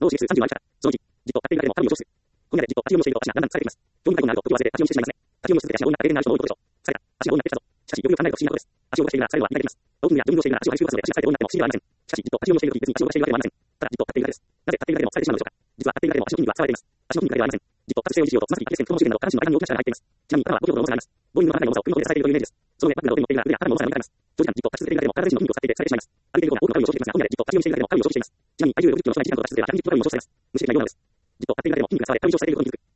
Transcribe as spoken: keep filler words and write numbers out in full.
脳刺激数さんじゅうのあるから、そのいち、じっと立っているだけでも多分予想する。今夜でじっと足を用していると足がだんだん疲れています。興味深いことになると、時を忘れて足を無視してしまいますね。立ちを無視する足がどんなか停電がある人の多いことでしょう。疲れた。足がどんなってきたぞ。しかし、よくよく考えると不思議なことです。足を動かしているなら疲れるは理解できます。ウォーキングやジョギングをしているなら足を張り周波数で足が疲れてどうなっても不思議ではありません。しかし、じっと足を用しているとき別に足を動かしているわけではありません。ただ、じっと立っているだけです。なぜ立っているだけでも疲れてしまうのでしょうか。実は立っているだけでも足の筋肉は使われています。足の筋肉だけではありません。じっと立つ姿勢を維持しようと、つま先、肩線、太もも周辺など下半身の間に大きな力が入っています。ちなみに、肩はごキロほどの重さがあります。ボーイングのかなりの重さを組み込んで支えているというイメージです。その上、バッグなどを手に持っているなら腕や肩の重さが乗り換えます。長時間じっと立ち続けているだけでも体自身の筋肉を使っていて疲れてしまいます。歩いている方が多くのカロリーを消費しますが、本来じっと立ち読みしているだけでもカロリーを消費しています。ちなみに、体重よんじゅっキロの人がいちじかんほど立ち続ければひゃくにじゅっキロカロリーも消費されます。無視できないようなのです。じっと立っているだけでも筋肉が使われ、カロリーを消費されていることに気づく。